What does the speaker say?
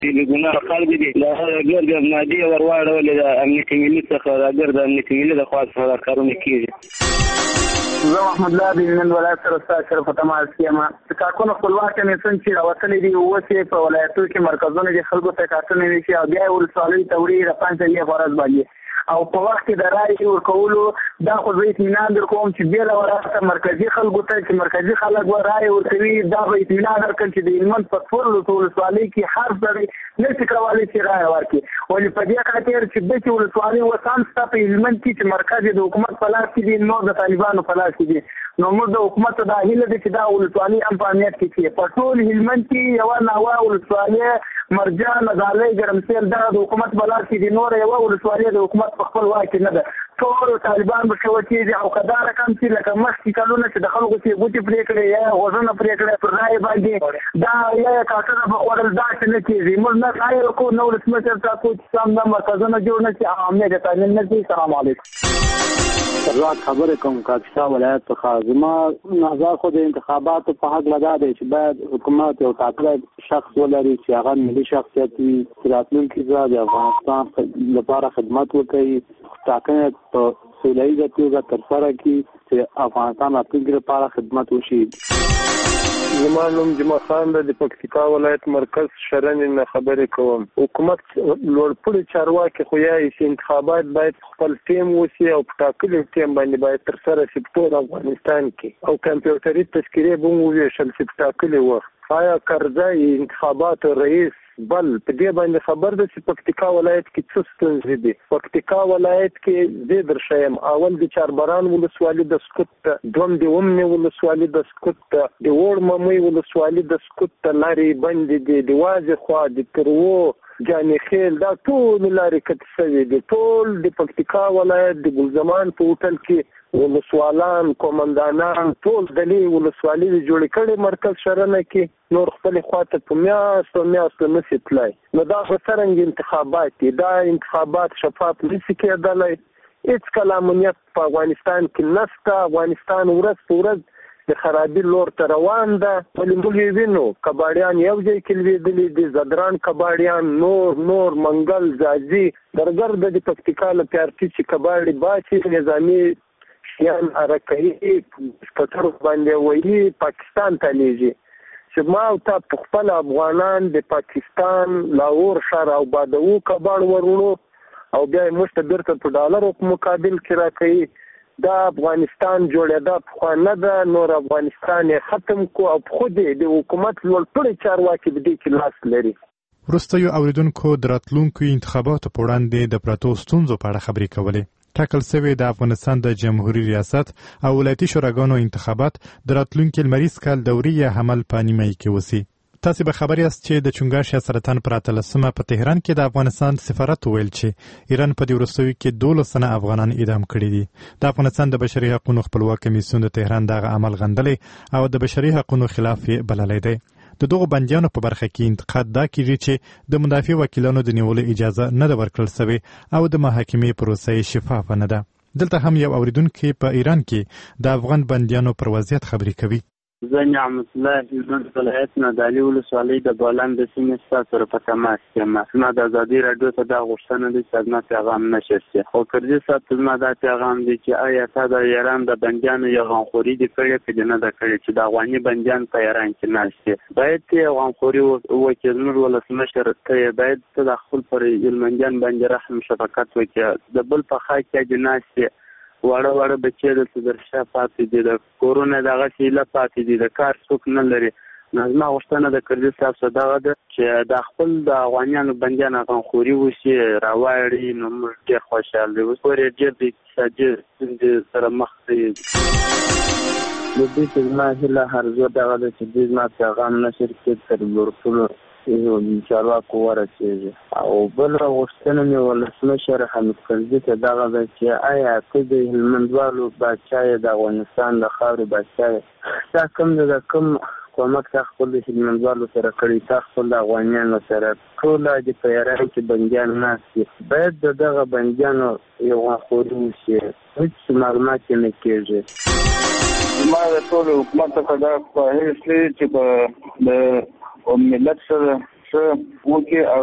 د ګناه خلک دي له هغه ګرد مادي ورواړولې د امنیت ملي څخه د ګرد امنیت ملي د خوا څخه کارونه کیږي. زه محمد الله د نن ولایت سره ستاسو سره په تماس کې یم. کارکونه خپلواک کمیسیون چې راوتلي دي اوس په ولایتو کې مرکزونه د خلکو ته کارونه وشي او بیا ولسوالۍ ته وړي د 5 فرض باندې او په وخت کې د رایې ورکولو دا خو زه اطمینان در کوم چې بیا ورته مرکزي خلکو ته چې مرکزي خلک رایې ورکوي دا به اطمینان درکړي چې د هلمند په ټولو ولسوالۍ کې هر ځای نشي کولی چې رایې ورکړي. ولې په دې خاطر چې دغه ولسوالۍ اوس هم ستا په هلمند کې چې مرکز د حکومت په لاس کې دي نور د طالبانو په لاس کې دي. نو موږ د حکومت دا هیله ده چې دا ولسوالۍ هم په امنیت کې شي. په ټول هلمند کې یوه ناوه ولسوالۍ مرجان ځالۍ ګرمسیر دا د حکومت په لاس کې دي، نور یوه ولسوالۍ د حکومت په خپل واک کې نه ده. ټول طالبان به وکړي او که دا رقم چې لکه مخکې کلونه چې د خلکو چې ګوتې پرې کړې یا غوږونه پرې کړې پر رایې باندې دا یا کاټونه به خوړل دا چې نه کېږي. موږ نه رایې ورکوو نه ولسمشر ټاکو چې سم دا مرکزونه جوړ نه شي او امنیت یې تامین نه شي. سلام علیکم. زه خبرې کوم کاپیسا ولایت څخه. زما نظر خو د انتخاباتو په هکله دا دی چې باید حکومت یو ټاکلی شخص ولري چې هغه ملي شخصیت وي چې راتلونکي ځل د افغانستان لپاره خدمت وکړي، ټاکنې په سوله ییزه توګه ترسره کړي چې افغانستان راتلونکي لپاره خدمت وشي. زما نوم جمعه خان د پکتیکا ولایت مرکز شرنې نه خبرې کوم. حکومت لوړپوړي چارواکي خو یایي چې انتخابات باید خپل ټیم وشي او په ټاکلي ټیم باندې باید ترسره شي په ټول افغانستان کې او کمپیوټري تذکرې به وویشل شي په ټاکلي وخت. آیا کرزی انتخاباتو رئیس بل په دې باندې خبر ده چې پکتیکا ولایت کې څه ستونزې دي؟ پکتیکا ولایت کې زه درشم اول د چاربران ولسوالۍ د سکوت، دوم د ومنې ولسوالۍ د سکوت، د وړ ممې ولسوالۍ د سکوت لارې بندې دي، د وازې خوا د ترو جانې خیل دا ټول لارې کټ شوي دي. ټول د پکتیکا ولایت د ګلزمان په هوټل کې ولسوالان کومندانان ټول دلې ولسوالۍ جوړې کړې مرکز شرنه کې، نور خپل خواته په میاشتو نشي تلای. نو دا څرنګه انتخابات دي؟ دا انتخابات شفاف نشي کېدلی. هیڅ کله امنیت په افغانستان کې نشته. افغانستان ورځ په ورځ د خرابي لور ته روان ده. ولې موږ وینو کباړیان یو ځای کې لوېدلي دي، زدران کباړیان، نور منګل ځاځي درګرد د پکتیکا له پیارتي چې کباړي باچي نظامي شیان حرکوي سکتر باندې وایي پاکستان ته لیږي چې ما او تا په خپل افغانان د پاکستان لاهور ښار او بادوو کباړ ورونو او بیا یې موږ ته بیرته په ډالرو په مقابل کې راکوي. دا افغانستان جوړېدا پخوا نه ده، نور افغانستان یې ختم کو او خود د حکومت لوړپوړي چارواکي په دې کې لاس لري. وروستیو اوریدونکو د راتلونکو انتخاباتو په وړاندې د پرتو ستونزو په اړه خبرې کولې. ټاکل شوی د افغانستان د جمهوریت ریاست او ولایتي شوراګانو انتخابات د راتلونکي لمریز کال دورې حمل په نیمایي کې وسی. تاسو به خبر یاست چې د چنګاښ یا سرطان پر 13 په تهران کې د افغانستان سفارت ویل چې ایران په دې وروستیو کې 12 تنه افغانان اعدام کړي دي. د افغانستان د بشري حقوقو خپلواک کمیسیون د تهران دغه عمل غندلې او د بشري حقوقو خلاف بللی دی. د دغو بندیانو په برخه کې انتقاد دا کیږي چې د مدافع وکیلانو د نیولو اجازه نه ده ورکړل شوې او د محاکمې پروسه شفافه نه ده. دلته هم یو اوریدونکي په ایران کې د افغان بندیانو پر وضعیت خبرې کوي. زه نعمت الله هلمند ولایت نه د علي ولسوالۍ د بولان د سیمې ستاسو سره په تماس کې یم. زما د ازادي راډیو ته دا غوښتنه ده چې زما پیغام نشر شي. خو کرزي صاحب زما دا پیغام دی چې آیا تا د ایران د بندیانو یغانخوري دې کړې که دې نه ده کړې چې د افغاني بندیان په ایران کې ناست دي؟ باید ته یغانخوري وکړې، نور ولسمشر ته باید ته د خپل پر هلمندیان باندې رحم شفقت وکړې. د بل په خوا کې دې ناست دي واړه بچي د درشا پاتې دي، د کورونه دغه شیله پاتې دي، د کار څوک نه لري. نو زما غوښتنه د کرزي صاحب څخه دغه ده چې د خپل د افغانیانو بندیان غنخوري وشي راواړي. نو موږ ډېر خوشحال دي. اوس پورې ډېر د اقتصادي ستونزې سره مخ دي. د دې چې زما هیله هرزو دغه ده چې دوی زما پیغام نشر کړي تر لوړپوړو چارواکو ورسېږي. او بله غوښتنه مې ولسمشر حامد کرزي ته دغه ده چې آیا ته د هلمندوالو باچا یې، د افغانستان د خاورې باچا یې، تا کوم د کوم کومک تا خپل د هلمندوالو سره کړي، تا خپل د افغانیانو سره ټوله د په ایران کې بندیان ناست دي، باید د دغه بندیانو یغانخوري وشي. هېڅ معلومات یې نه کېږي. ما د ټول حکومت څخه دا خواهش دی چې د ملت سره څه وکړي